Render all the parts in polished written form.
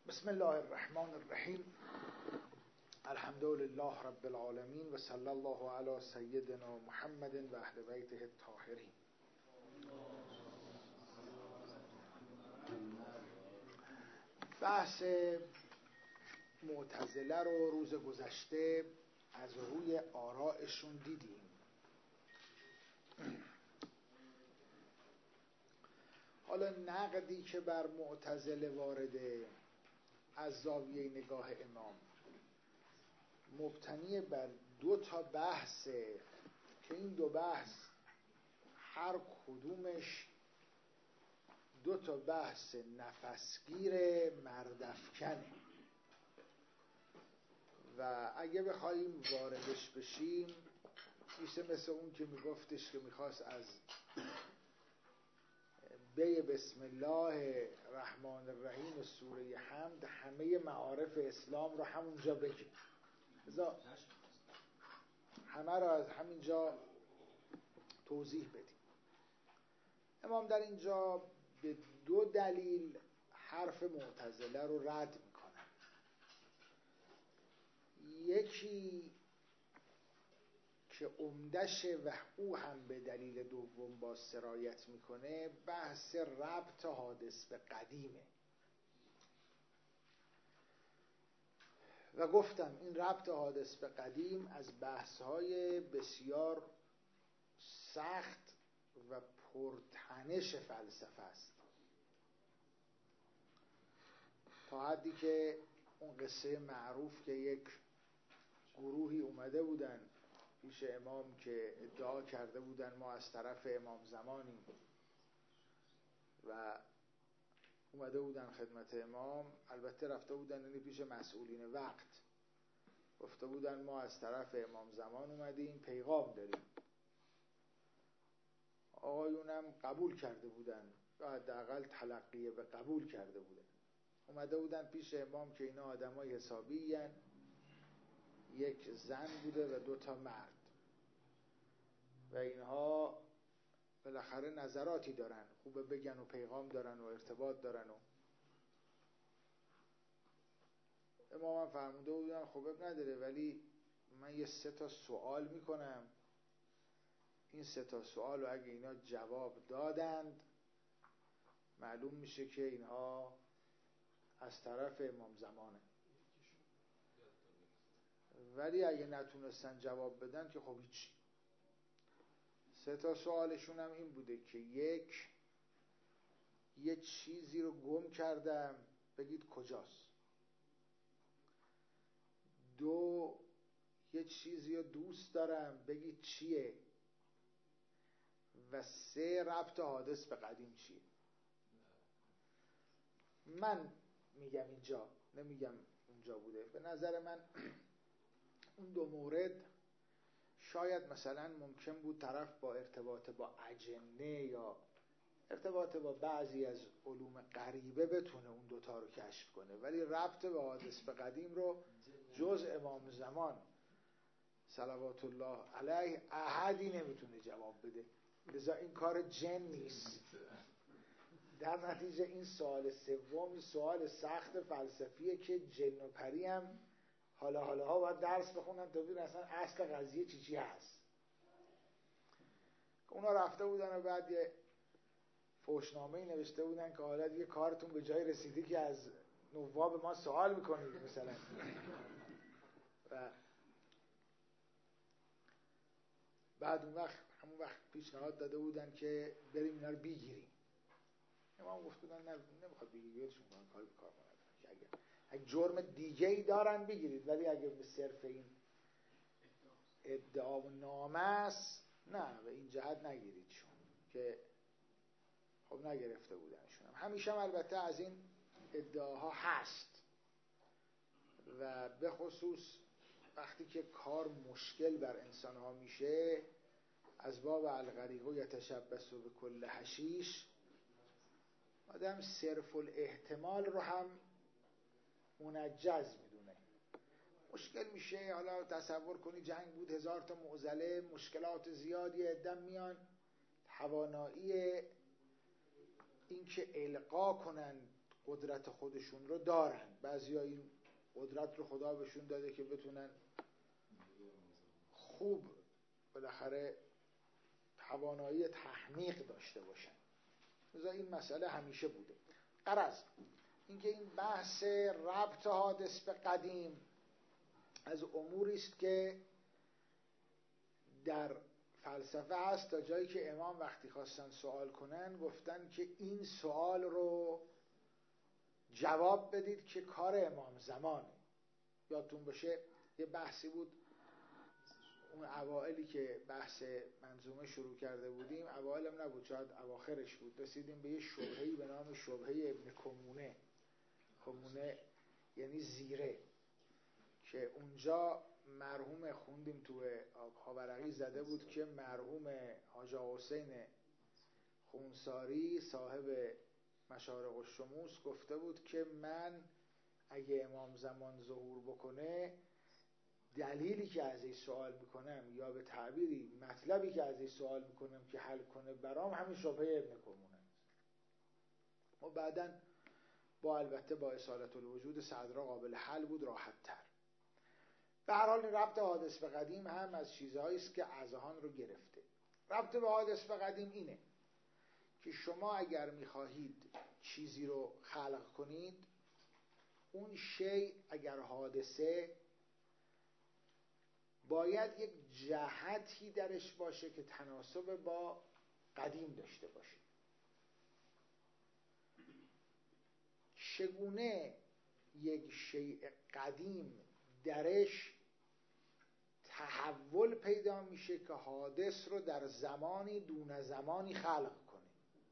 بسم الله الرحمن الرحیم. الحمد لله رب العالمین و صلی الله علی سیدنا محمد و اهل بیته الطاهرین. بحث معتزله رو روز گذشته از روی آرائشون دیدیم. حالا نقدی که بر معتزله وارده از زاویه نگاه امام مبتنی بر دو تا بحثه که این دو بحث هر کدومش دو تا بحث نفسگیر مردافکنه و اگه بخوایم واردش بشیم میشه مثل اون که میگفتش که میخواست از بسم الله الرحمن الرحیم و سوره حمد همه معارف اسلام رو همونجا بگیم، همه رو از همینجا توضیح بدیم. امام در اینجا به دو دلیل حرف معتزله رو رد میکنن. یکی که عمدشه و او هم به دلیل دوم با سرایت میکنه بحث ربط حادث به قدیمه و گفتم این ربط حادث به قدیم از بحث‌های بسیار سخت و پرتنش فلسفه است، تا حدی که اون قصه معروف که یک گروهی اومده بودن پیش امام که ادعا کرده بودن ما از طرف امام زمانیم و اومده بودن خدمت امام، البته رفته بودن پیش مسئولین وقت، گفته بودن ما از طرف امام زمان اومدیم پیغام داریم. آقایونم قبول کرده بودن یا حداقل تلقی به قبول کرده بودن. اومده بودن پیش امام که اینا آدمای حسابی هن. یک زن بوده و 2 مرد و اینها بالاخره نظراتی دارن، خوبه بگن و پیغام دارن و ارتباط دارن و امام هم فرموده بودن خب نداره، ولی من یه 3 سوال میکنم، این 3 سوال رو اگه اینا جواب دادند معلوم میشه که اینها از طرف امام زمانه، ولی اگه نتونستن جواب بدن که خب هیچی. 3 سوالشون هم این بوده که یه چیزی رو گم کردم بگید کجاست. 2 یه چیزی رو دوست دارم بگید چیه. و 3 ربط حادث به قدیم چیه. من میگم اینجا، نمیگم اونجا بوده. به نظر من اون 2 مورد شاید مثلا ممکن بود طرف با ارتباط با اجنه یا ارتباط با بعضی از علوم غریبه بتونه اون 2 رو کشف کنه، ولی ربط به حادث به قدیم رو جز امام زمان صلوات الله علیه احدی نمیتونه جواب بده، لذا این کار جن نیست. در نتیجه این سوال سوم سوال سخت فلسفیه که جن و پری هم حالا باید درس بخونن تا ببینن اصلا اصل قضیه چی هست. اونا رفته بودن و بعد یه فحشنامه‌ای نوشته بودن که حالا دیگه کارتون به جای رسیدی که از نواب ما سوال میکنید مثلا. و بعد همون وقت پیشنهاد داده بودن که بریم اینا رو بگیریم. امام گفت بودن نه نمیخواد بگیریدشون کنن، کاری به کار ندارن که اگه جرم دیگه‌ای دارن بگیرید، ولی اگه به صرف این ادعا و نامه است نه، به این جهت نگیریدشون که خب نگرفته بودنشون. همیشه هم البته از این ادعاها هست و به خصوص وقتی که کار مشکل بر انسانها میشه از باب الغریق یتشبث به کل حشیش آدم صرف الاحتمال رو هم منجز میدونه. مشکل میشه، حالا تصور کنی جنگ بود 1000 تا معضله، مشکلات زیادی، عدم میان، توانایی این که القا کنن قدرت خودشون رو دارن. بعضیا این قدرت رو خدا بهشون داده که بتونن خوب بالاخره توانایی تحمیق داشته باشن. مثلا این مسئله همیشه بوده. غرض اینکه این بحث ربط حادث به قدیم از اموری است که در فلسفه هست، تا جایی که امام وقتی خواستن سوال کنن گفتن که این سوال رو جواب بدید که کار امام زمانه. یادتون باشه یه بحثی بود اون اوائلی که بحث منظومه شروع کرده بودیم، اوائلم نبود شاید اواخرش بود، رسیدیم به یه شبهه‌ای به نام شبهه ابن کمونه. کمونه یعنی زیره، که اونجا مرحوم خوندیم تو آبها ورقی زده بود که مرحوم حاج آقا حسین خونساری صاحب مشارق الشموس گفته بود که من اگه امام زمان ظهور بکنه دلیلی که از این سوال میکنم یا به تعبیری مطلبی که از این سوال میکنم که حل کنه برام همین شبهه ابن کمونه است. و بعداً البته با اصالت الوجود صدرا قابل حل بود، راحت تر. به هر حال ربط حادث به قدیم هم از چیزهایی است که اذهان رو گرفته. ربط به حادث به قدیم اینه که شما اگر میخواهید چیزی رو خلق کنید، اون شیء اگر حادثه باید یک جهتی درش باشه که تناسب با قدیم داشته باشه. چگونه یک شیء قدیم درش تحول پیدا میشه که حادث رو در زمانی دون زمانی خلق کنه؟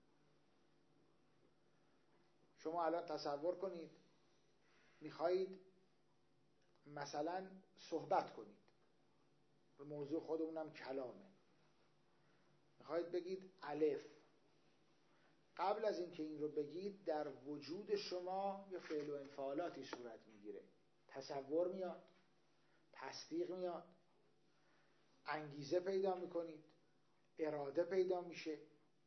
شما الان تصور کنید میخواهید مثلا صحبت کنید، به موضوع خودمونم کلامه، میخواهید بگید الف. قبل از اینکه این رو بگید در وجود شما یه فعل و انفعالاتی صورت میگیره، تصور میاد، تصدیق میاد، انگیزه پیدا میکنید، اراده پیدا میشه.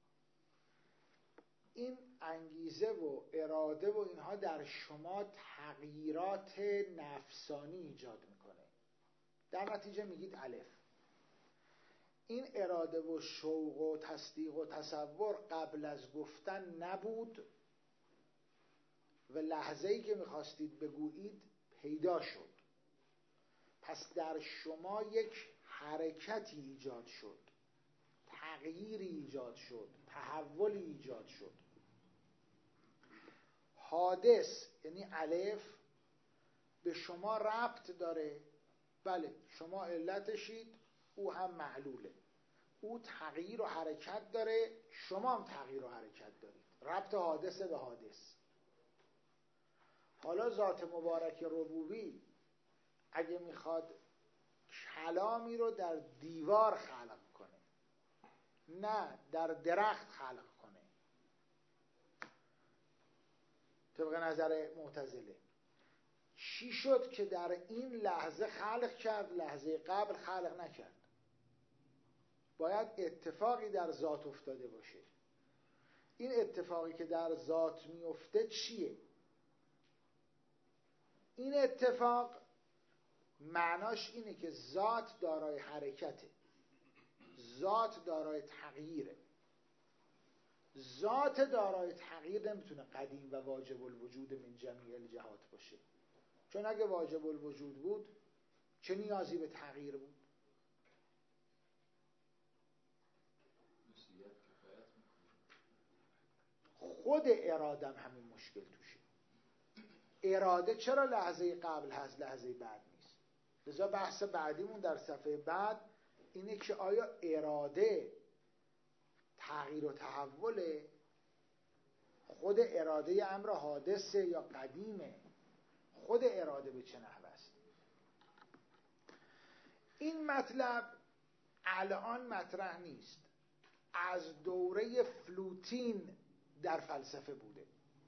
این انگیزه و اراده و اینها در شما تغییرات نفسانی ایجاد میکنه. در نتیجه میگید الف. این اراده و شوق و تصدیق و تصور قبل از گفتن نبود و لحظه‌ای که میخواستید بگویید پیدا شد. پس در شما یک حرکتی ایجاد شد، تغییری ایجاد شد، تحولی ایجاد شد. حادث یعنی الف به شما ربط داره. بله شما علتشید، او هم معلوله. او تغییر و حرکت داره، شما هم تغییر و حرکت دارید. ربط حادثه به حادث. حالا ذات مبارک ربوبی اگه میخواد کلامی رو در دیوار خلق کنه، نه در درخت خلق کنه، طبق نظر معتزله، چی شد که در این لحظه خلق کرد، لحظه قبل خلق نکرد؟ باید اتفاقی در ذات افتاده باشه. این اتفاقی که در ذات میفته چیه؟ این اتفاق معناش اینه که ذات دارای حرکته، ذات دارای تغییره. ذات دارای تغییر نمیتونه قدیم و واجب الوجود من جمیع الجهات باشه، چون اگه واجب الوجود بود چه نیازی به تغییر بود؟ خود ارادم همین مشکل توشه. اراده چرا لحظه قبل هست لحظه بعد نیست؟ لذا بحث بعدیمون در صفحه بعد اینه که آیا اراده تغییر و تحوله، خود اراده امر حادثه یا قدیمه؟ خود اراده به چه نحو است؟ این مطلب الان مطرح نیست، از دوره فلوتین در فلسفه بوده.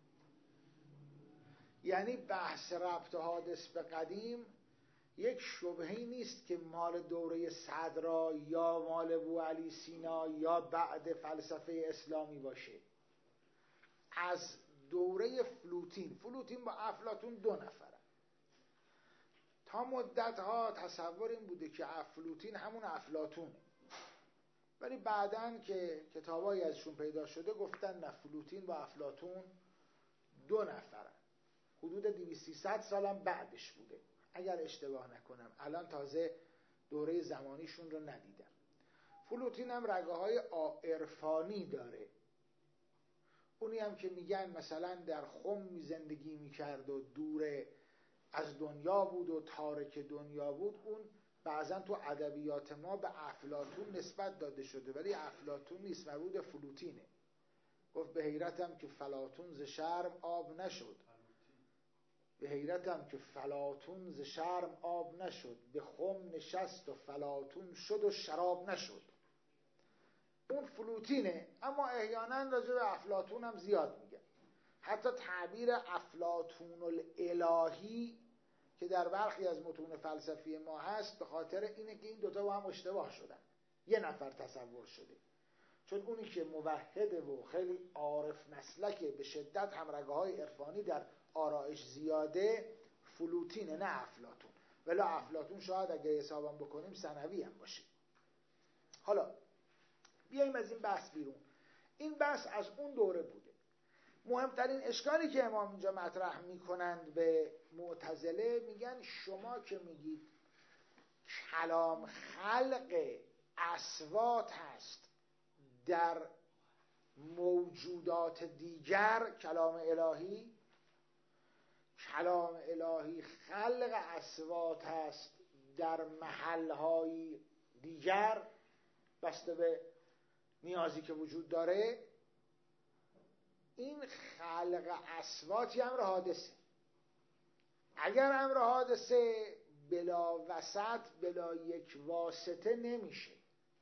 یعنی بحث ربط حادث به قدیم یک شبهه‌ای نیست که مال دوره صدرا یا مال ابوعلی سینا یا بعد فلسفه اسلامی باشه. از دوره فلوتین با افلاطون 2 نفرن. تا مدت ها تصور این بوده که افلوتین همون افلاطونه، ولی بعدن که کتابایی ازشون پیدا شده گفتن نه، فلوتین با افلاطون 2 نفرن. حدود 200-300 سالم بعدش بوده اگر اشتباه نکنم، الان تازه دوره زمانیشون رو ندیدم. فلوتین هم رگه های عرفانی داره، اونی هم که میگن مثلا در خم زندگی میکرد و دور از دنیا بود و تارک دنیا بود، اون بعضا تو ادبیات ما به افلاطون نسبت داده شده، ولی افلاطون نیست، مربوط فلوتینه. گفت به حیرتم که فلاطون ز شرم آب نشد، به حیرتم که فلاطون ز شرم آب نشد، به خم نشست و فلاطون شد و شراب نشد. اون فلوتینه، اما احیانا راجع به افلاطون هم زیاد میگن. حتی تعبیر افلاطون الالهی که در برخی از متون فلسفی ما هست به خاطر اینه که این دوتا با هم اشتباه شدن، 1 نفر تصور شده، چون اونی که موحده و خیلی عارف مسلکه، به شدت هم رگه های عرفانی در آرایش زیاده، فلوتینه نه افلاطون. ولی افلاطون شاید اگه حسابم بکنیم ثانوی هم باشه. حالا بیاییم از این بحث بیرون. این بحث از اون دوره بوده. مهمترین اشکالی که امام اینجا مطرح میکنند به معتزله، میگن شما که میگید کلام خلق اصوات هست در موجودات دیگر، کلام الهی خلق اصوات هست در محلهای دیگر بسته به نیازی که وجود داره. این خلق اصواتی امر حادثه. اگر امر حادثه بلا وسط، بلا یک واسطه نمیشه.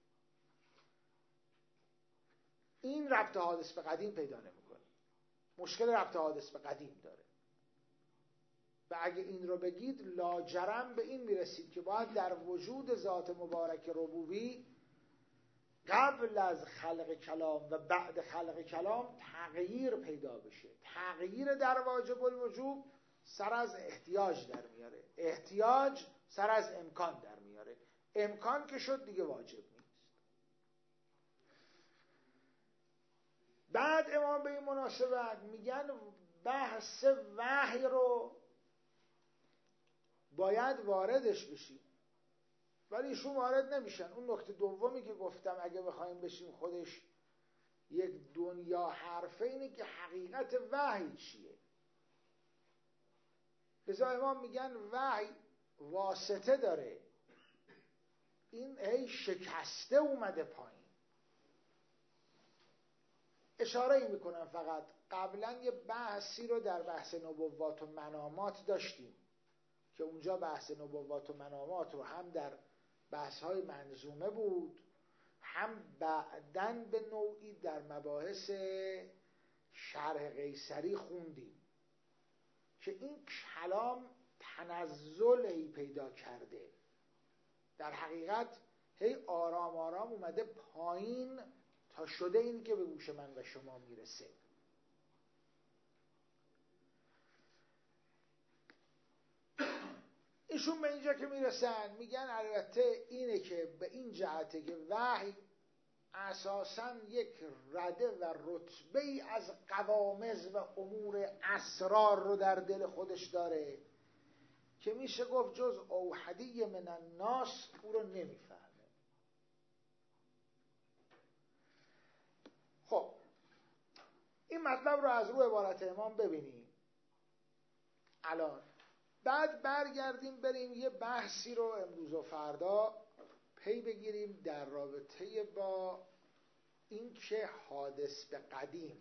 این ربط حادث به قدیم پیدا نمیکنه. مشکل ربط حادث به قدیم داره. و اگه این رو بگید لاجرم به این میرسید که باید در وجود ذات مبارک ربوبی قبل از خلق کلام و بعد خلق کلام تغییر پیدا بشه. تغییر در واجب الوجوب سر از احتیاج در میاره، احتیاج سر از امکان در میاره، امکان که شد دیگه واجب نیست. بعد امام به این مناسبت میگن بحث وحی رو باید واردش بشیم، ولی ایشون وارد نمیشن. اون نکته دومی که گفتم اگه بخوایم بشیم خودش یک دنیا حرفه، اینه که حقیقت وحی چیه. لذا امام میگن وحی واسطه داره، این هی شکسته اومده پایین. اشاره ای میکنم فقط، قبلا یه بحثی رو در بحث نبوات و منامات داشتیم که اونجا بحث نبوات و منامات رو هم در بحث‌های منظومه بود، هم بعداً به نوعی در مباحث شرح قیصری خوندیم که این کلام تنزلی پیدا کرده، در حقیقت هی آرام آرام اومده پایین تا شده این که به گوش من و شما میرسه. ایشون به اینجا که میرسن میگن البته اینه که به این جهته که وحی اساساً یک رده و رتبه ای از قوامض و امور اسرار رو در دل خودش داره که میشه گفت جز اوحدی من الناس او رو نمیفهمه. خب این مطلب رو از رو عبارت امام ببینیم الان، بعد برگردیم بریم یه بحثی رو امروز و فردا پی بگیریم در رابطه با این که حادث به قدیم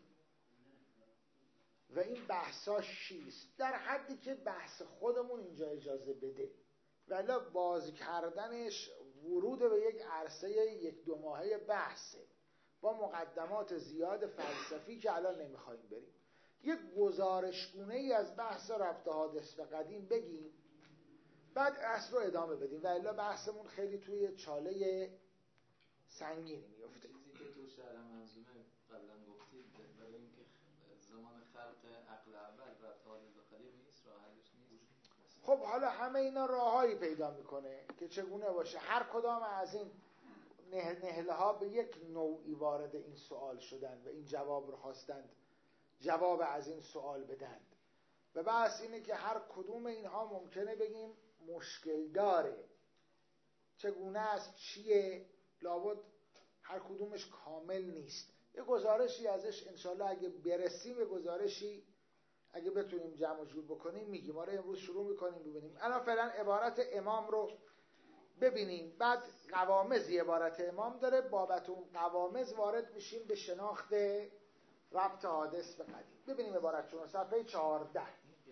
و این بحثاش چیست، در حدی که بحث خودمون اینجا اجازه بده، ولی باز کردنش ورود به یک عرصه 1-2 ماهه بحثه با مقدمات زیاد فلسفی که الان نمیخوایم بریم. یک گزارشگونه ای از بحث ربط حادث به قدیم بگیم، بعد اصل رو ادامه بدیم و الا بحثمون خیلی توی چاله سنگینی میفته. چیزی که تو شرح منظومه قبلا گفتید برای اینکه زمان خلق خب حالا همه اینا راههایی پیدا میکنه که چگونه باشه هر کدام از این نهله ها به یک نوعی وارد این سوال شدن و این جواب رو خواستند جواب از این سوال بدند و بحث اینه که هر کدوم اینها ممکنه بگیم مشکل داره، چگونه است، چیه، لابد هر کدومش کامل نیست. یه گزارشی ازش انشالله اگه برسیم، یه گزارشی اگه بتونیم جمع و جور بکنیم میگیم. آره امروز شروع میکنیم ببینیم. الان فعلا عبارت امام رو ببینیم، بعد قوامضی عبارت امام داره، بابت اون قوامض وارد میشیم به شناخت ربط حادث به قدیم. ببینیم عبارتشون صفحه 14.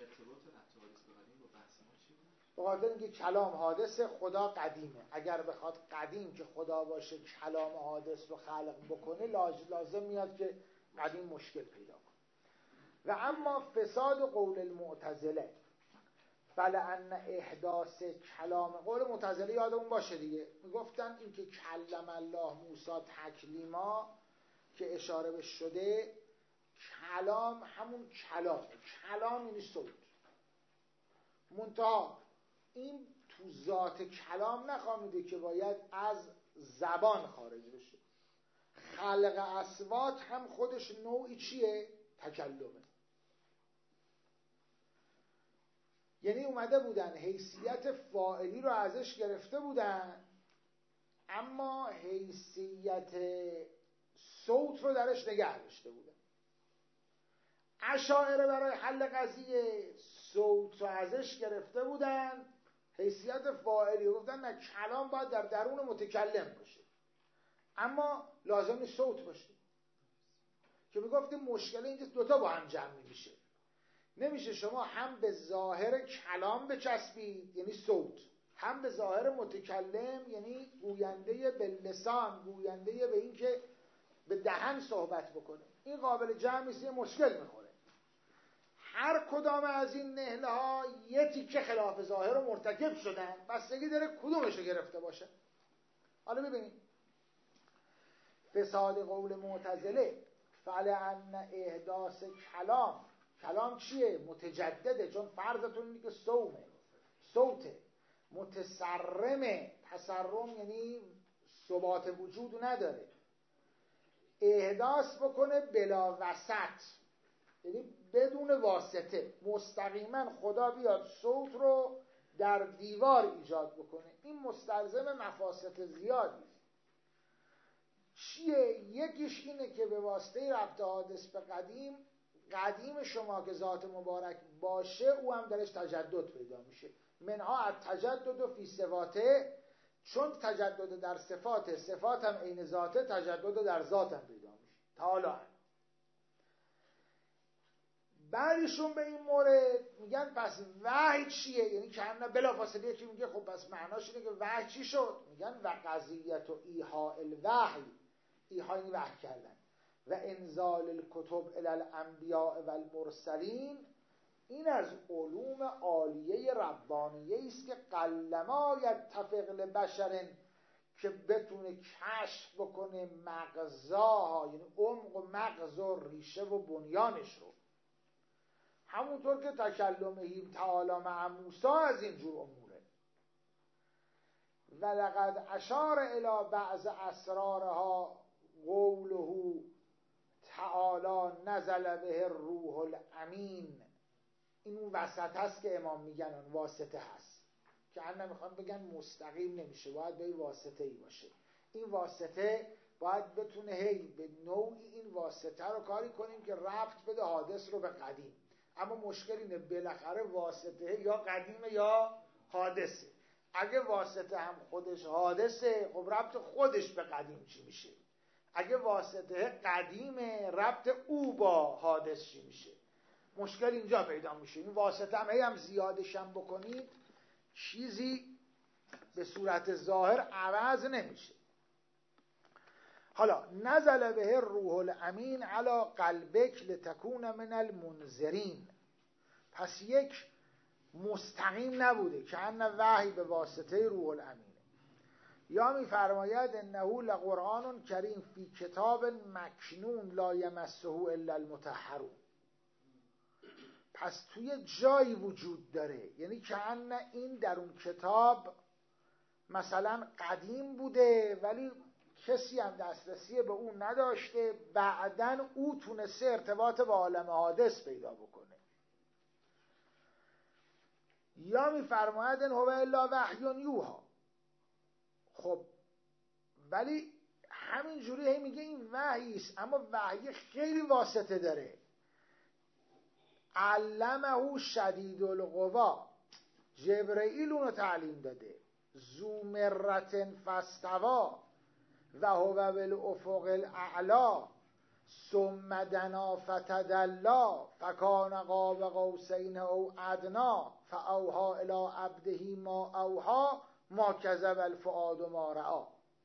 به خاطر اینکه کلام حادث، خدا قدیمه. اگر بخواد قدیم که خدا باشه کلام حادث رو خلق بکنه لازم میاد که قدیم مشکل پیدا کنه. و اما فساد قول المعتزله فلأن احداث کلام، قول معتزله یادمون باشه دیگه، میگفتن این که کلم الله موسی تکلیما که اشاره به شده، کلام همون کلام یعنی صوت، منتها این تو ذات کلام نخوامیده که باید از زبان خارج بشه. خلق اصوات هم خودش نوعی چیه؟ تکلمه. یعنی اومده بودن حیثیت فاعلی رو ازش گرفته بودن، اما حیثیت صوت رو درش نگه داشته بودن. اشاعره برای حل قضیه صوت رو ازش گرفته بودن، حیثیت فاعلی، گفتن نه کلام باید در درون متکلم باشه، اما لازم نیست صوت باشه. که میگفتیم مشکل اینجا دوتا با هم جمع میشه. نمیشه شما هم به ظاهر کلام بچسبید یعنی صوت، هم به ظاهر متکلم یعنی گوینده به لسان، گوینده به این که به دهن صحبت بکنه. این قابل جمع نیست، یه مشکل میخوره. هر کدام از این نهله ها یه تیکه خلاف ظاهر رو مرتکب شدن، بستگی داره کدومش رو گرفته باشه. حالا ببینید فساد قول معتزله فلأن احداث کلام چیه؟ متجدده، چون فرضتون اینه که صوته متسرمه. تسرم یعنی ثبات وجود نداره. احداث بکنه بلا وسط، یعنی بدون واسطه، مستقیما خدا بیاد صوت رو در دیوار ایجاد بکنه. این مستلزم مفاسد زیادی است. چیه؟ یکیش اینه که به واسطه ربط حادث به قدیم شما که ذات مبارک باشه، او هم درش تجدد پیدا میشه. منها التجدد فی صفاته، چون تجدد در صفات هم عین ذاته، تجدد در ذات هم پیدا میشه تعالی. بعدشون به این مورد میگن پس وحی چیه؟ یعنی که همه بلافاصله یکی میگه خب پس معناش اینه که وحی چی شد؟ میگن و قضیت و ایحاء الوحی، ایحاء یعنی وحی کردن، و انزال الکتب الی الانبیاء و المرسلین، این از علوم عالیه ربانیه است که قلما یتفق لبشر که بتونه کشف بکنه مغزاها، یعنی عمق و مغز و ریشه و بنیانش رو. همونطور که تکلمه تعالی مع موسی از اینجور اموره. ولقد اشار الی بعض اسرارها قوله تعالی نزل به الروح الامین. این اون وسط هست که امام میگن اون واسطه هست، که انا میخوان بگن مستقیم نمیشه، باید به واسطه ای باشه. این واسطه باید بتونه هی به نوعی این واسطه رو کاری کنیم که ربط بده حادث رو به قدیم. اما مشکل اینه بالاخره واسطه یا قدیمه یا حادثه. اگه واسطه هم خودش حادثه، خب ربط خودش به قدیم چی میشه؟ اگه واسطه قدیمه، ربط او با حادث چی میشه؟ مشکل اینجا پیدا میشه. این واسطه هم زیادش هم بکنید چیزی به صورت ظاهر عوض نمیشه. حالا نزل به الروح الامین علی قلبک لتکون من المنذرین. پس یک مستقیم نبوده که ان وحی به واسطه روح الامینه. یا میفرماید انه لقرآن کریم فی کتاب مکنون لا یمسه الا المطهرون. پس توی جایی وجود داره، یعنی کأن این در اون کتاب مثلا قدیم بوده ولی کسی هم دسترسی به اون نداشته، بعدن او تونسته ارتباط با عالم حادث پیدا بکنه. یا میفرماید ان هو الا وحی یوحی. خب ولی همین جوری هی میگه این وحی است، اما وحی خیلی واسطه داره. علمه شدید القوا، جبرئیل اونو تعلیم داده. ذو مرة فاستوی و هو بالافق الاعلی ثم دنا فتدلی فکان قاب قوسین او ادنی فاوحی الی عبده ما اوحی ما کذب الفؤاد ما رأی.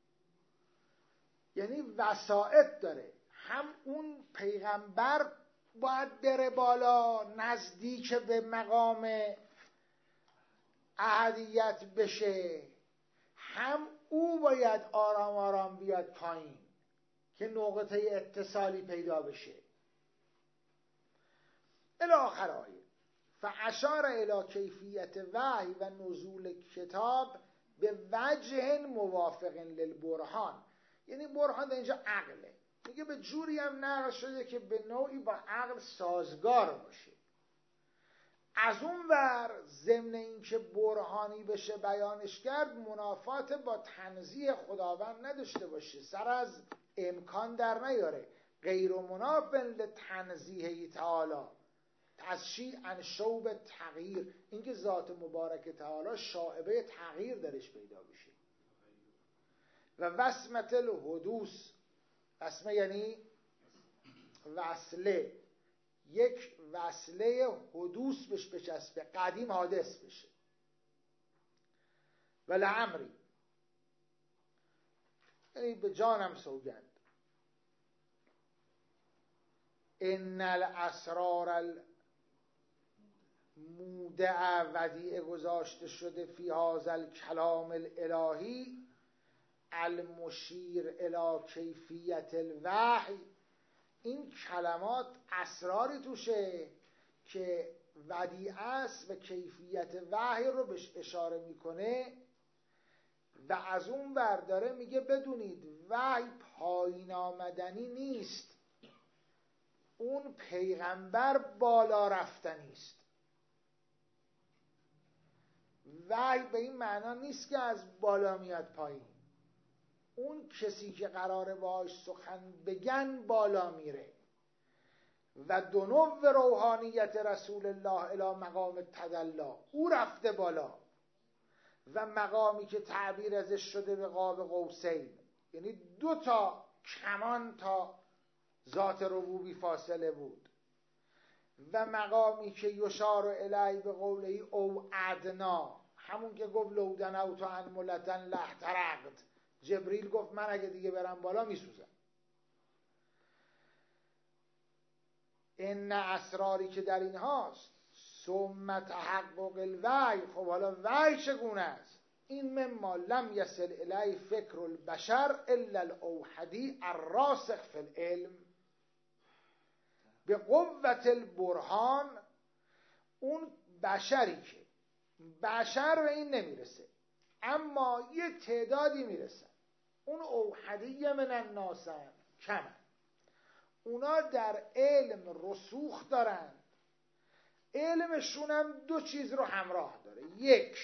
یعنی وسائط داره، هم اون پیغمبر باید بره بالا نزدیک به مقام احدیت بشه، هم او باید آرام آرام بیاد پایین که نقطه اتصالی پیدا بشه. الی آخر آیه. فاشار الی کیفیت وحی و نزول کتاب به وجه موافق للبرهان. یعنی برهان در اینجا عقله، میگه به جوری هم نقل شده که به نوعی با عقل سازگار باشه. از اون ور ضمن این که برهانی بشه بیانش کرد، منافات با تنزیه خداوند نداشته باشه، سر از امکان در نیاره. غیر مناف لتنزیه تعالی تشیع عن شوب تغییر، اینکه ذات مبارک تعالی شائبه تغییر درش پیدا بشه. و وسمت الحدوث، وسمه یعنی وصله، یک وصله حدوث بهش بچسبه، قدیم حادث بشه. و لعمری، یعنی به جانم سوگند، ان الاسرار المودع ودیعه گذاشته شده فی هذا الکلام الالهی المشیر الی کیفیت الوحی. این کلمات اسراری توشه که ودیعه است و کیفیت وحی رو بهش اشاره میکنه. و از اون برداره میگه بدونید وحی پایین آمدنی نیست، اون پیغمبر بالا رفتنی است. وحی به این معنا نیست که از بالا میاد پایین، اون کسی که قراره باهاش سخن بگن بالا میره. و دنو روحانیت رسول الله الی مقام تدلا، او رفته بالا. و مقامی که تعبیر ازش شده به قاب قوسین، یعنی 2 کمان تا ذات ربوبی فاصله بود. و مقامی که یشار الی به قوله او ادنا، همون که گفت لو دنوت عن ملتن لاحترقت، جبریل گفت من اگه دیگه برم بالا میسوزم. این اسراری که در این هاست ثم تحقق الوحی. خب حالا وحی چگونه است؟ این مما لم یصل الی فکر البشر الا الاوحدی الراسخ فی العلم به قوت البرهان. اون بشری که بشر به این نمیرسه اما یه تعدادی میرسن، اون اوحدی من الناسن کمن، اونا در علم رسوخ دارن. علمشون هم 2 چیز رو همراه داره، 1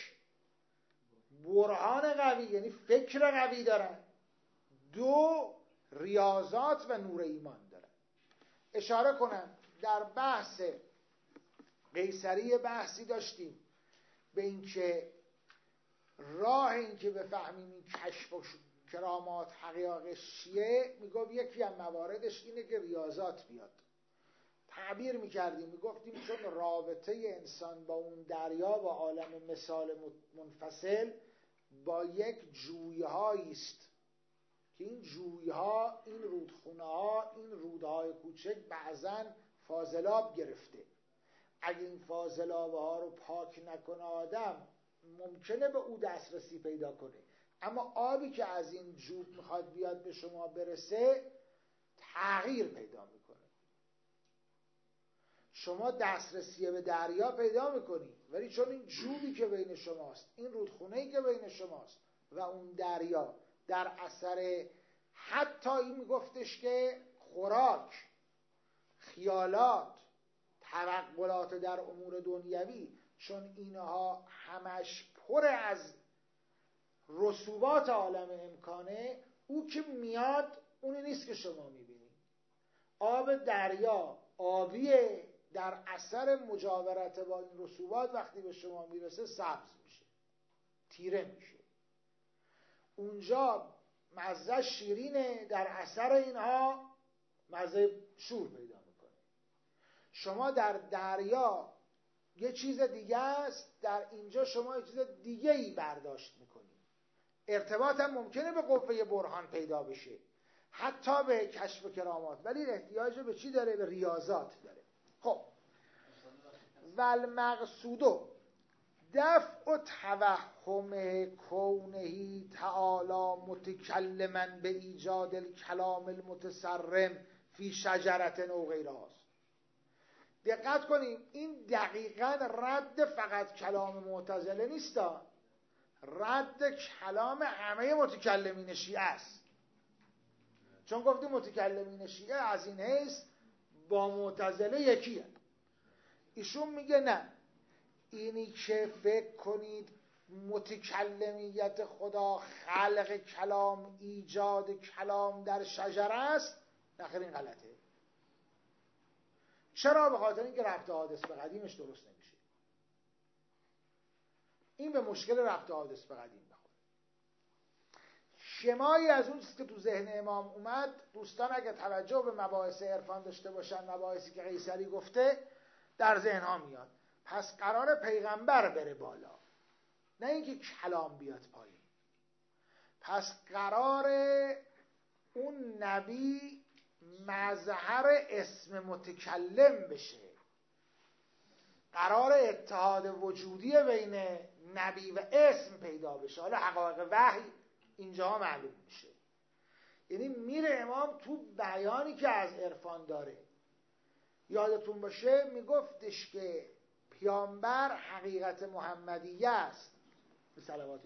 برهان قوی یعنی فکر قوی دارن، 2 ریاضات و نور ایمان دارن. اشاره کنم در بحث قیصری بحثی داشتیم به این که راه این که بفهمیم این کشف و کرامات حقایقش چیه، میگفت یکی از مواردش اینه که ریاضات بیاد. تعبیر میکردیم میگفتیم چون رابطه انسان با اون دریا و عالم مثال منفصل با یک جویهایی است که این جویها، این رودخونه ها، این رودهای کوچک بعضاً فاضلاب گرفته. اگه این فاضلاب ها رو پاک نکنه آدم، ممکنه به او دسترسی پیدا کنه، اما آبی که از این جوب میخواد بیاد به شما برسه تغییر پیدا میکنه. شما دسترسی به دریا پیدا میکنی، ولی چون این جوبی که بین شماست، این رودخونه‌ای که بین شماست و اون دریا در اثر حتی این میگفتش که خوراک، خیالات، توقلات در امور دنیوی، چون اینها همش پر از رسوبات عالم امکانه، او که میاد اونی نیست که شما میبینید. آب دریا آبیه، در اثر مجاورت با این رسوبات وقتی به شما میرسه سبز میشه، تیره میشه. اونجا مزه شیرینه، در اثر اینها مزه شور پیدا میکنه. شما در دریا یه چیز دیگه است، در اینجا شما یه چیز دیگه ای برداشت میکنید. ارتباط هم ممکنه به قوه برهان پیدا بشه، حتی به کشف و کرامات، ولی احتیاج به چی داره؟ به ریاضات داره. خب والمقصود دفع توهم کونه تعالی متکلما به ایجاد الکلام المتصرم فی شجرة او غیرها. دقت کنیم، این دقیقاً رد فقط کلام معتزله نیست، رد کلام همه متکلمین شیعه است. چون گفتیم متکلمین شیعه از این حیث با معتزله یکیه. ایشون میگه نه، اینی که فکر کنید متکلمیت خدا خلق کلام، ایجاد کلام در شجره است، نخیر این غلطه. چرا؟ به خاطر اینکه ربط حادث به قدیمش درست نمیشه. این به مشکل ربط حادث به قدیم میخوره. شمایی از اون چیزی که تو ذهن امام اومد، دوستان اگه توجه به مباحث عرفان داشته باشن، مباحثی که قیصری گفته در ذهن ها میاد. پس قرار پیغمبر بره بالا، نه اینکه کلام بیاد پایین. پس قرار اون نبی مظهر اسم متکلم بشه، قرار اتحاد وجودی بین نبی و اسم پیدا بشه. حالا حقایق وحی اینجا معلوم میشه. یعنی میره امام تو بیانی که از عرفان داره. یادتون باشه میگفتش که پیامبر حقیقت محمدیه است. به صلوات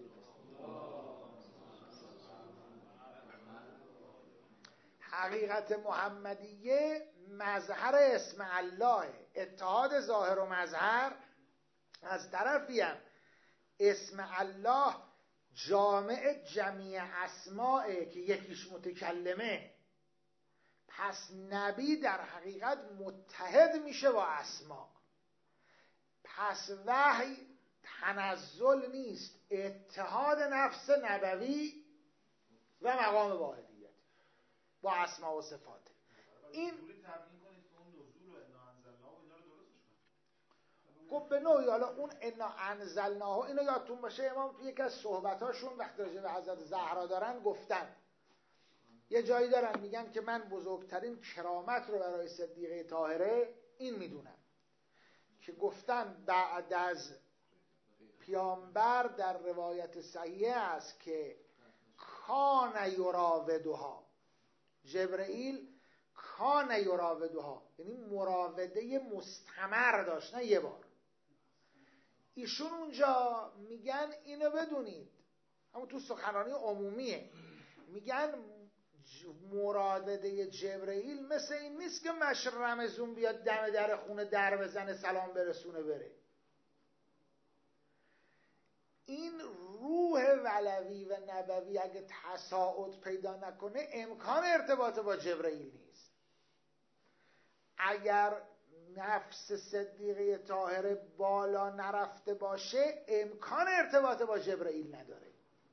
حقیقت محمدیه مظهر اسم الله، اتحاد ظاهر و مظهر. از طرفی هم اسم الله جامع جمیع اسمائه که یکیش متکلمه. پس نبی در حقیقت متحد میشه با اسما. پس وحی تنزل نیست، اتحاد نفس نبوی و مقام واحدیت با اسما و صفات. این خب به نوعی حالا اون انا انزلناه، اینو یادتون باشه امام توی یکی از صحبتاشون وقتی راجع به حضرت زهرا دارن گفتن، یه جایی دارن میگن که من بزرگترین کرامت رو برای صدیقه طاهره این میدونم که گفتن بعد از پیامبر در روایت صحیحه است که کان یراودها، جبرئیل کان یراودها، یعنی مراوده مستمر داشت، نه یه بار. ایشون اونجا میگن اینو بدونید، همون تو سخنرانی عمومیه، میگن مراوده جبرئیل مثل این نیست که مشر رمزون بیاد دم در خونه در بزنه سلام برسونه بره. این روح ولوی و نبوی اگه تصاعد پیدا نکنه امکان ارتباط با جبرئیل نیست. اگر نفس صدیقه طاهره بالا نرفته باشه امکان ارتباط با جبرئیل نداره.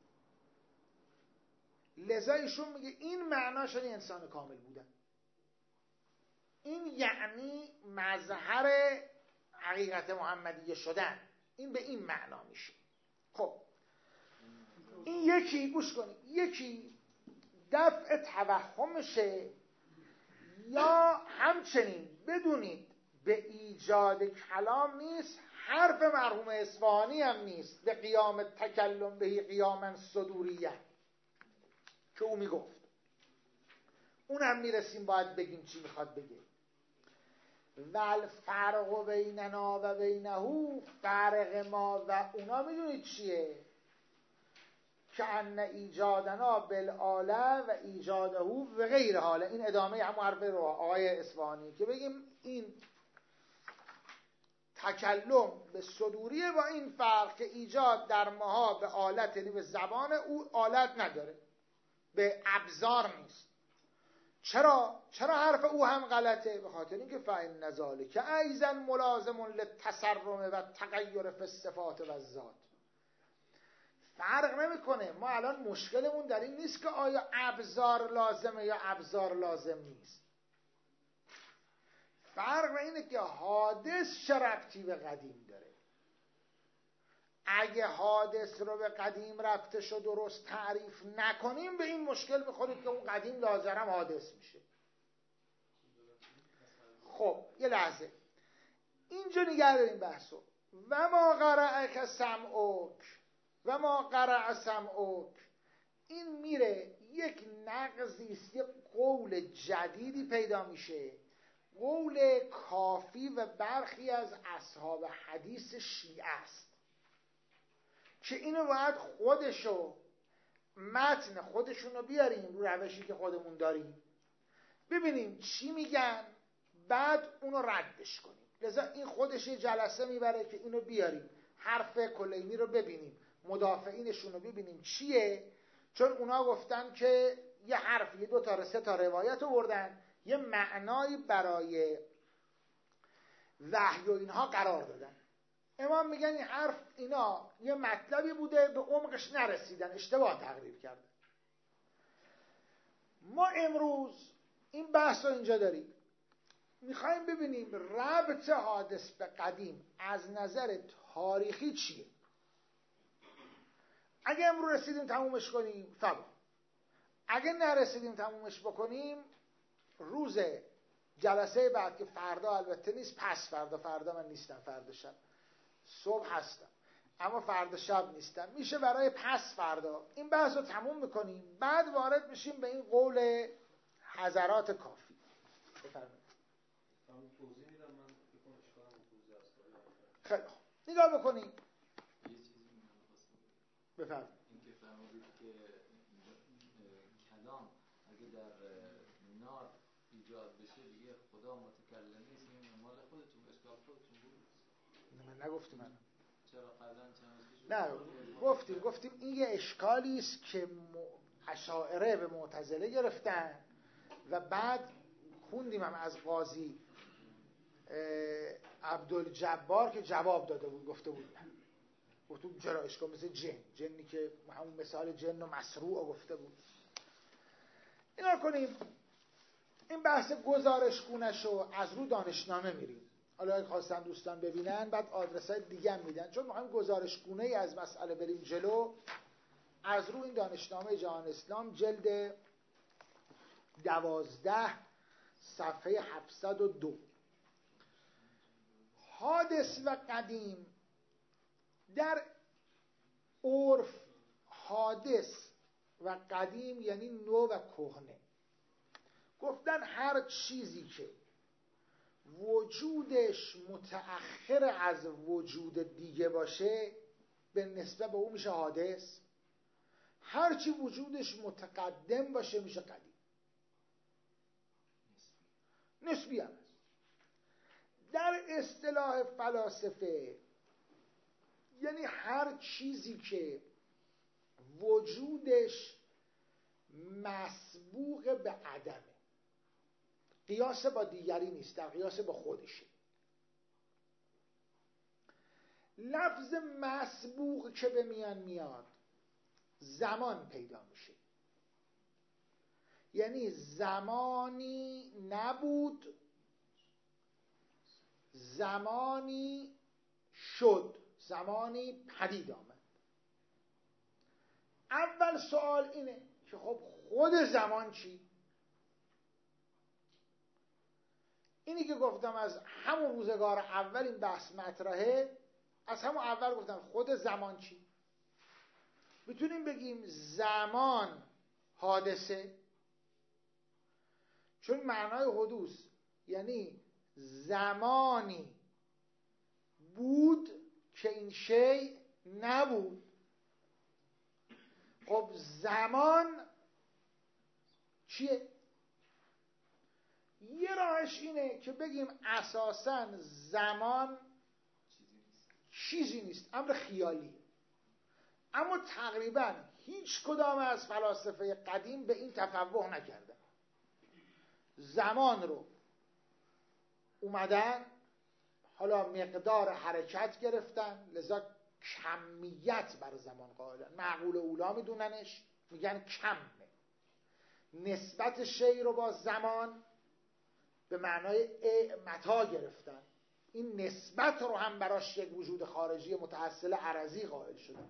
لذا ایشون میگه این معناش این انسان کامل بودن، این یعنی مظهر حقیقت محمدیه شدن، این به این معنا میشه. خب این یکی، گوش کنید، یکی دفع توهمشه، یا همچنین بدونید به ایجاد کلام نیست، حرف مرحوم اصفهانی هم نیست به قیام تکلم بهی قیاما صدوریه که او میگفت. اون هم میرسیم باید بگیم چی میخواد بگه. والفرق بیننا و بینه، فرق ما و اونا میدونید چیه؟ که ان ایجادنا بالآله و ایجاده و غیر حاله. این ادامه همون حرف رو آقای اصفهانی که بگیم این تکلم به صدوریه، با این فرق که ایجاد در ماها به آلت، یعنی به زبان او آلت نداره، به ابزار نیست. چرا حرف او هم غلطه؟ به خاطر اینکه فإن ذلک ایضا ملازم للتصرم و تغیر فی الصفات و الذات. فرق نمیکنه. ما الان مشکلمون در این نیست که آیا ابزار لازمه یا ابزار لازم نیست. فرق اینه که حادث چه ربطی به قدیم داره. اگه حادث رو به قدیم ربطش رو درست تعریف نکنیم، به این مشکل میخورید که اون قدیم لازرم حادث میشه. خب یه لحظه اینجا نگه داریم بحثو. و ما قرأک سمعک و ما قرأ سمعک، این میره یک نقضیست، یک قول جدیدی پیدا میشه، قول کافی و برخی از اصحاب حدیث شیعه است که اینو باید خودشو، متن خودشونو بیاریم رو روشی که خودمون داریم، ببینیم چی میگن، بعد اونو ردش کنیم. لذا این خودش یه جلسه میبره که اینو بیاریم، حرف کلینی رو ببینیم، مدافعینشون رو ببینیم چیه، چون اونا گفتن که یه حرف، یه 2 تا 3 تا روایت آوردن، یه معنایی برای وحی و اینها قرار دادن. امام میگن این حرف، اینا یه مطلبی بوده به عمقش نرسیدن، اشتباه تقریر کردن. ما امروز این بحث رو اینجا داریم، میخوایم ببینیم ربط حادث به قدیم از نظر تاریخی چیه. اگه امروز رسیدیم تمومش کنیم فبا، اگه نرسیدیم تمومش بکنیم روز جلسه بعد که فردا البته نیست، پس فردا من نیستم، فردا شب صبح هستم اما فردا شب نیستم، میشه برای پس فردا این بحث رو تموم میکنیم، بعد وارد میشیم به این قول حضرات کافی. بفرمایید. توضیح میدم من بکنم اشکالم توضیح است. خیلی خوب نگاه بکنیم. یه چیزی میخواستم بفرمایید. این که فرمودید که کلام اگه در نار ایجاد بشه دیگه خدا متکلم نیست، این مال خودتون، اشکال خودتون بود. من نگفتم. من چرا قبلا چند نه گفتیم این یه اشکالی است که اشاعره به معتزله گرفتن و بعد خوندیم هم از قاضی عبدالجبار که جواب داده بود، گفته بود گفتم چرا اشکال مثل جنی که همون مثال جن و مسروع گفته بود. اینا کنیم این بحث گزارشگونه‌شو از رو دانشنامه میریم. حالا اگه خواستن دوستان ببینن بعد آدرس‌های دیگه هم میدن، چون می‌خوایم گزارشگونه‌ای از مسئله بریم جلو. از رو این دانشنامه جهان اسلام جلد 12 صفحه 702. حادث و قدیم در عرف، حادث و قدیم یعنی نو و کهنه. گفتن هر چیزی که وجودش متأخر از وجود دیگه باشه به نسبت به اون میشه حادث، هر چی وجودش متقدم باشه میشه قدیم. نسبی هم هست. در اصطلاح فلاسفه یعنی هر چیزی که وجودش مسبوق به عدمه، قیاس با دیگری نیست، در قیاس با خودشه. لفظ مسبوق که به میان میاد زمان پیدا میشه، یعنی زمانی نبود زمانی شد، زمانی پدید آمد. اول سوال اینه که خب خود زمان چی؟ اینی که گفتم از همون روزگار اول این بحث مطرحه، از همون اول گفتم خود زمان چی؟ میتونیم بگیم زمان حادثه، چون معنای حدوث یعنی زمانی بود که این شیء نبود. خب زمان چیه؟ یه راهش اینه که بگیم اساساً زمان چیزی نیست، امر خیالیه. اما تقریباً هیچ کدام از فلاسفه قدیم به این تفوه نکردن. زمان رو اومدن حالا مقدار حرکت گرفتن، لذا کمیت بر زمان قائلن. معقول اولا میدوننش، میگن کمه. نسبت شی رو با زمان به معنای متا گرفتن. این نسبت رو هم براش یک وجود خارجی متأصل عرضی قائل شدن.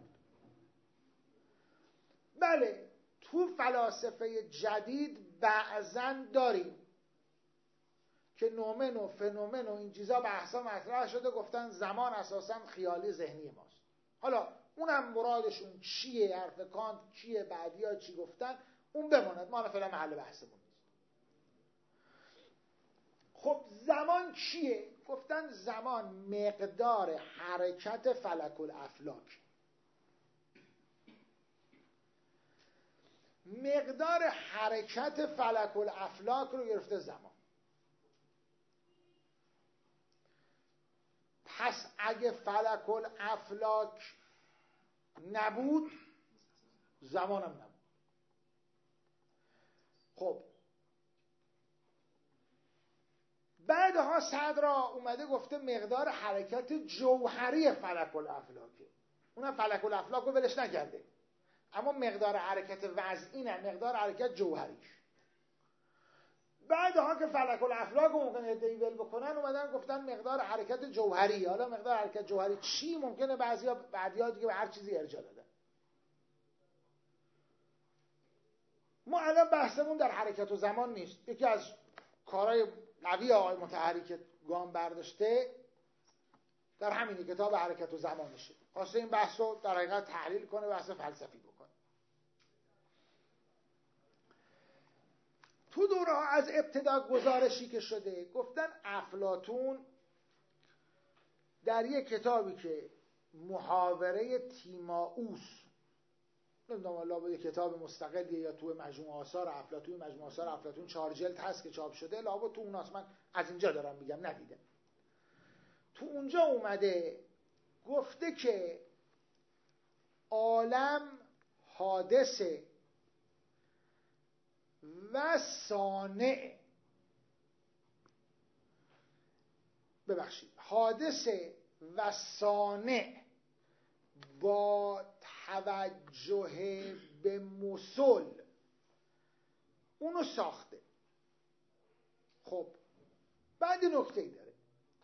بله، تو فلاسفه جدید بعضن داریم که نومن و فنومن و این چیزا بحثا مطرح شده، گفتن زمان اساساً خیالی ذهنی ماست. حالا اونم مرادشون چیه، حرف کانت چیه، بعدیا چی گفتن، اون بماند، ما فعلا محل بحثمون نیست. خب زمان چیه؟ گفتن زمان مقدار حرکت فلک الافلاک. مقدار حرکت فلک الافلاک رو گرفته زمان. پس اگه فلک الافلاک نبود زمانم نبود. خب بعدها صدرا اومده گفته مقدار حرکت جوهری فلک الافلاکه. اونم فلک الافلاک رو ولش نکرده، اما مقدار حرکت وضعی نه، مقدار حرکت جوهریش. بعدها که فلک الافلاک رو ممکنه ادعی ول بکنن، اومدن گفتن مقدار حرکت جوهری. حالا مقدار حرکت جوهری چی؟ ممکنه بعضیا دیگه به هر چیزی ارجاع دادن. ما الان بحثمون در حرکت و زمان نیست. یکی از کارهای قوی آقای مطهری که گام برداشته در همین کتاب حرکت و زمانشه، خواسته این بحث رو در حقیقت تحلیل کنه، بحث فلسفی بکنه. تو دوره ها از ابتدا گزارشی که شده گفتن افلاطون در یک کتابی که محاوره تیمائوس، نمیدونم الله به کتاب مستقلیه یا تو مجموعه آثار افلاطون، مجموعه آثار افلاطون 4 جلد هست که چاپ شده، لابد تو اوناست، من از اینجا دارم میگم ندیدم. تو اونجا اومده گفته که عالم حادثه و صانع، حادثه و صانع با توجه به مسل اونو ساخته. خب بعد نکته ای داره،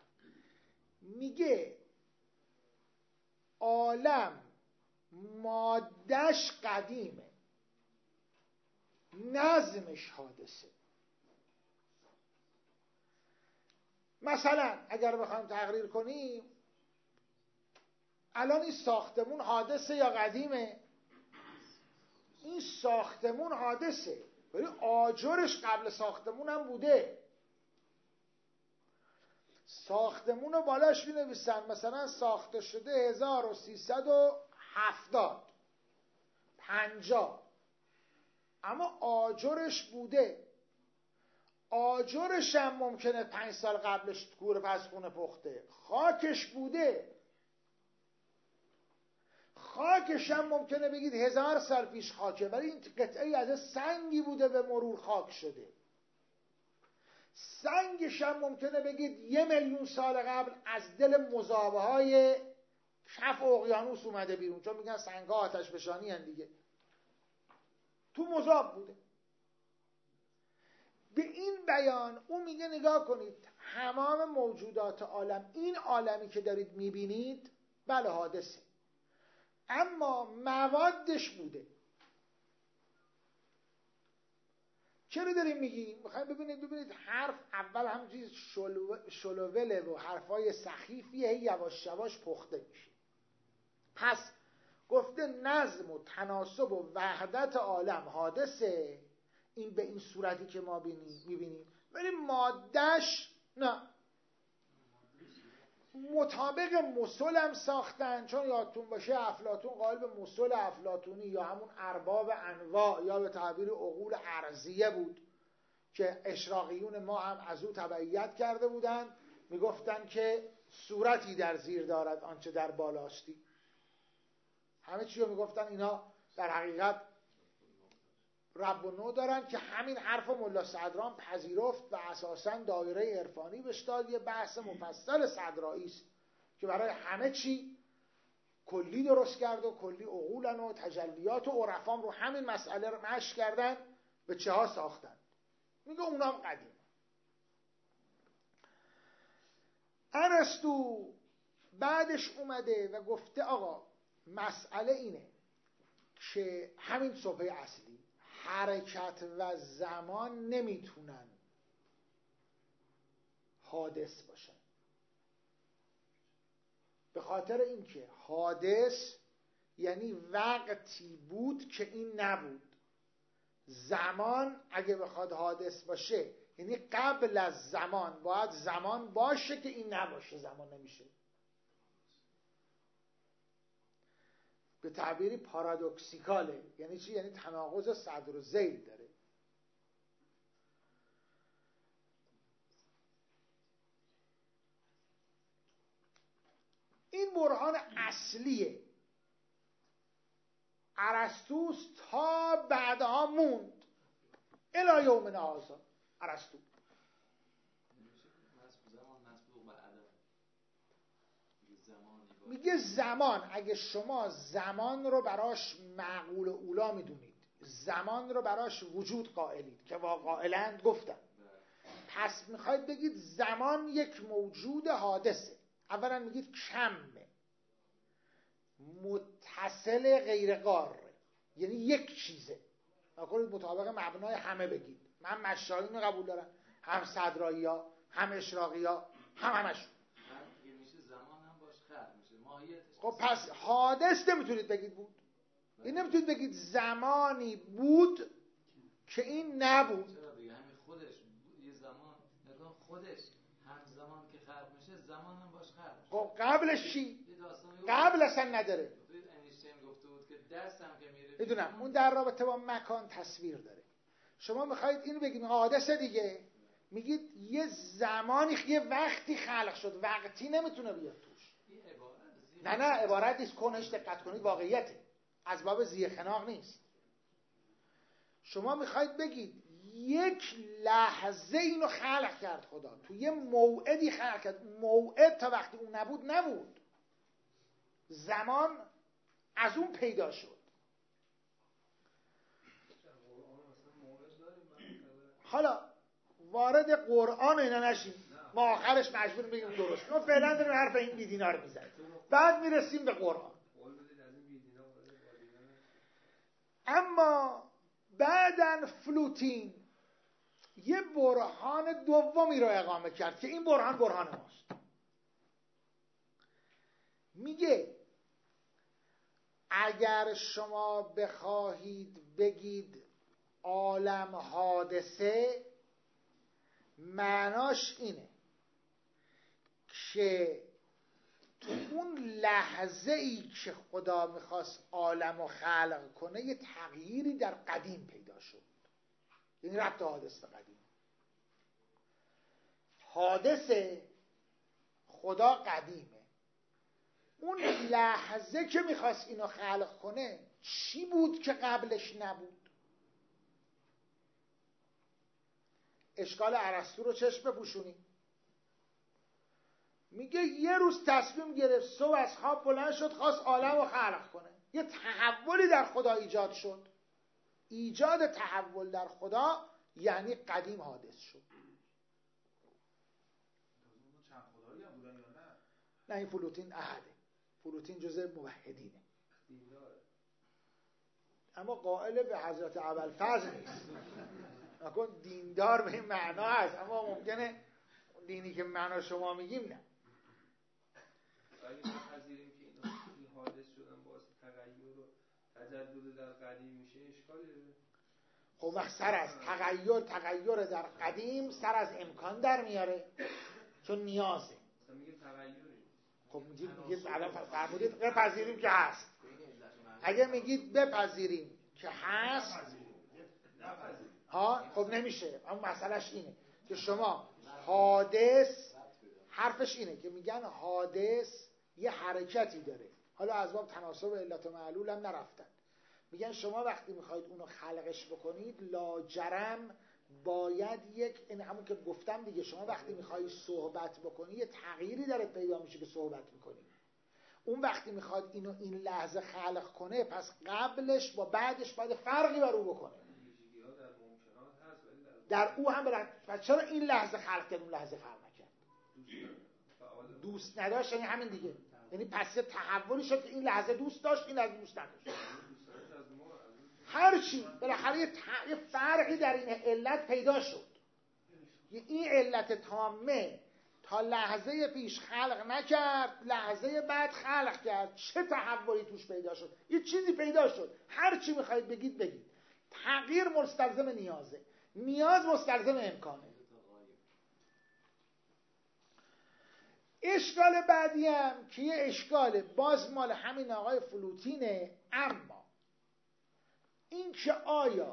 میگه عالم مادهش قدیمه، نظمش حادثه. مثلا اگر بخوایم تقریر کنیم، الان این ساختمون حادثه یا قدیمه؟ این ساختمون حادثه، ولی آجرش قبل ساختمون هم بوده. ساختمون رو بالاش می‌نویسن مثلا ساخته شده 1370 50، اما آجرش بوده. آجرش هم ممکنه 5 سال قبلش کور پسخونه پخته، خاکش بوده. خاکش هم ممکنه بگید 1000 سال پیش خاکه، ولی این قطعه از سنگی بوده به مرور خاک شده. سنگش هم ممکنه بگید 1,000,000 سال قبل از دل مذابه های کف اقیانوس اومده بیرون، چون میگن سنگ‌ها آتش فشانی هن دیگه، تو مذاب بوده. به این بیان اون میگه نگاه کنید، تمام موجودات عالم، این عالمی که دارید میبینید بله حادثه، اما موادش بوده. چرا داریم میگیم؟ میخوایم ببینید حرف اول همچیز شلووله و حرفای سخیفیه، یواش یواش پخته میشه. پس گفته نظم و تناسب و وحدت عالم حادثه، این به این صورتی که ما میبینیم، ولی مادهش نه، مطابق مسل هم ساختن، چون یادتون باشه افلاطون قائل به مسل افلاطونی یا همون ارباب انواع یا به تعبیر عقول ارضیه بود که اشراقیون ما هم از او تبعیت کرده بودند، میگفتن که صورتی در زیر دارد آنچه در بالاستی. همه چی رو میگفتن اینا در حقیقت رب و نو دارن، که همین حرف ملا صدران پذیرفت و اساساً دایره عرفانی بهش داد. یه بحث مفصل صدرایی است که برای همه چی کلی درست کرد و کلی عقولن و تجلیات و عرفام رو همین مسئله رو مشق کردن، به چه ها ساختن. میگه اونام قدیم. ارسطو بعدش اومده و گفته آقا مسئله اینه که همین صبح اصلی حرکت و زمان نمیتونن حادث باشن، به خاطر اینکه حادث یعنی وقتی بود که این نبود. زمان اگه بخواد حادث باشه یعنی قبل از زمان باید زمان باشه که این نباشه، زمان نمیشه. به تعبیری پارادوکسیکاله. یعنی چی؟ یعنی تناقض صدر و ذیل داره. این برهان اصلیه. ارسطو تا بعدها موند الی یومنا هذا. ارسطو میگه زمان، اگه شما زمان رو براش معقول اولا میدونید، زمان رو براش وجود قائلید که قائلند گفتن، پس میخواید بگید زمان یک موجود حادثه. اولا میگید کمه، متصل غیر قاره، یعنی یک چیزه. نکنید مطابق مبنای همه بگید. من مشایین رو قبول دارم، هم صدرایی ها، هم اشراقی ها، همشون. خب پس حادث نمیتونید بگید بود. این نمیتونید بگید زمانی بود که این نبود. چرا دیگه همین خودش یه زمان نگاه خودش همزمان که خلق میشه زمان هم باش خلق میشه. خب قبلش چی؟ قبل اصلا نداره. اینشتین گفته بود که دستم که میره میدونم اون در رابطه با مکان تصویر داره. شما میخواید اینو بگید حادثه دیگه، میگید یه زمانی یه وقتی خلق شد، وقتی نمیتونه بیاد توش. نه عبارت نیست، کنش دقت کنید واقعیته، از باب زی خناق نیست. شما میخواید بگید یک لحظه اینو خلق کرد خدا، تو یه موعدی خلق کرد، موعد تا وقتی اون نبود، زمان از اون پیدا شد. حالا وارد قرآن اینا نشیم، ما آخرش مجبور بگیم درست. ما فعلا داریم حرف این بیدینا رو میزنیم، بعد میرسیم به قرآن. اما بعدن فلوتین یه برهان دومی رو اقامه کرد که این برهان ماست. میگه اگر شما بخواهید بگید عالم حادثه، معناش اینه که تو اون لحظه ای که خدا میخواست عالم رو خلق کنه یه تغییری در قدیم پیدا شد. یعنی ربط حادث به قدیم. حادثه خدا قدیمه، اون لحظه که میخواست اینو خلق کنه چی بود که قبلش نبود؟ اشکال ارسطو رو چشم بپوشونیم. میگه یه روز تصمیم گرفت، صبح از خواب بلند شد، خواست عالم رو خلق کنه. یه تحولی در خدا ایجاد شد. ایجاد تحول در خدا یعنی قدیم حادث شد. چند خدایی هم بودن یا نه؟ نه، این فلوتین احده. فلوتین جزء موحدینه، اما قائل به حضرت ابوالفضل نیست. نکن دیندار به این معنا هست، اما ممکنه دینی که معنا شما میگیم نه. اگه بپذیریم که این حادث شدن باعث تغییر و تجدد در قدیم میشه، اشکالی داره؟ خب وقت سر از تغییر در قدیم سر از امکان در میاره، چون نیازه. مثلا میگیم تغییری خب میگید الان فرمودید بپذیریم که هست. اگه میگید بپذیریم که هست خب نمیشه. اما مسئلهش اینه که شما حادث، حرفش اینه که میگن حادث یه حرکتی داره. حالا از باب تناسب علت و معلول هم نرفتن. میگن شما وقتی میخواید اونو خلقش بکنید لاجرم باید این همون که گفتم دیگه، شما وقتی میخوایی صحبت بکنی یه تغییری داره پیدا میشه که صحبت میکنی. اون وقتی میخواد اینو این لحظه خلق کنه، پس قبلش با بعدش باید فرقی بر او بکنه. در او هم پس چرا این لحظه خلق کرد اون لحظه خلق نکرد؟ دوست نداشت، یعنی همین دیگه. یعنی پس یه تحولی شد که این لحظه دوست داشت، این لحظه دوست نداشت. هرچی بالاخره یه فرقی در این علت پیدا شد. این علت تامه تا لحظه پیش خلق نکرد، لحظه بعد خلق کرد. چه تحولی توش پیدا شد؟ یه چیزی پیدا شد. هرچی میخواید بگید. تغییر مستلزم نیازه، نیاز مستلزم امکانه. اشکال بعدی هم که یه اشکال باز مال همین آقای فلوتینه، اما این که آیا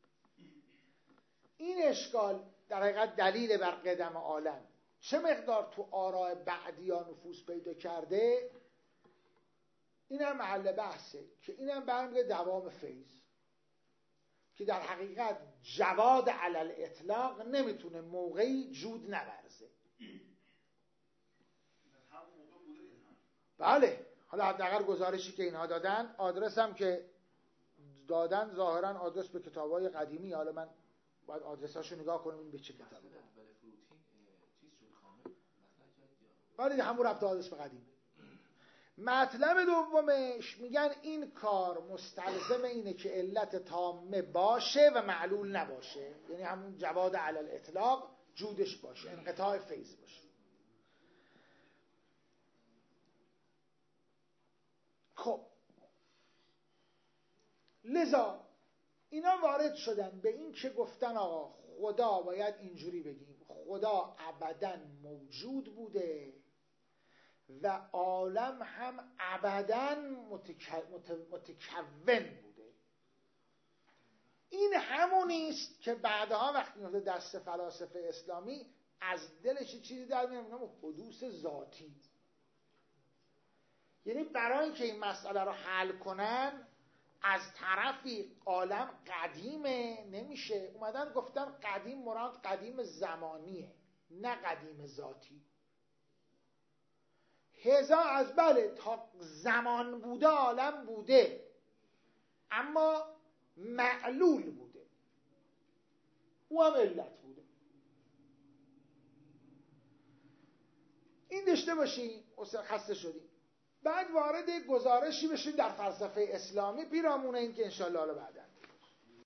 این اشکال در حقیقت دلیل بر قدم عالم چه مقدار تو آراء بعدیان نفوذ پیدا کرده، این هم محل بحثه که این هم برمیگرده دوام فیض، که در حقیقت جواد علل اطلاق نمیتونه موقعی جود نورزه. بله، حالا حداقل گزارشی که اینها دادن، آدرس هم که دادن ظاهرا آدرس به کتابای قدیمی. حالا من باید آدرساشو نگاه کنم این به چه کتابی. ولی همون رفت آدرس به قدیمی. مطلب دومش میگن این کار مستلزم اینه که علت تامه باشه و معلول نباشه، یعنی همون جواد علل اطلاق جودش باشه، انقطاع فیض باشه. خب لذا اینا وارد شدن به این که گفتن آقا خدا باید اینجوری بگیم، خدا ابداً موجود بوده و عالم هم ابداً متکون بوده. این همونیست که بعدها وقتی میفته دست فلاسفه اسلامی از دلش چیزی در میاد به نام حدوث ذاتی. یعنی برای اینکه این مسئله رو حل کنن، از طرفی عالم قدیمه نمیشه، اومدن گفتن قدیم مراد قدیم زمانیه نه قدیم ذاتی. از بله تا زمان بوده عالم بوده، اما معلول بوده، او هم علت بوده. این داشته باشیم، خسته شدیم. بعد وارد گزارشی بشیم در فلسفه اسلامی پیرامون این که انشاءالله حالا بعداً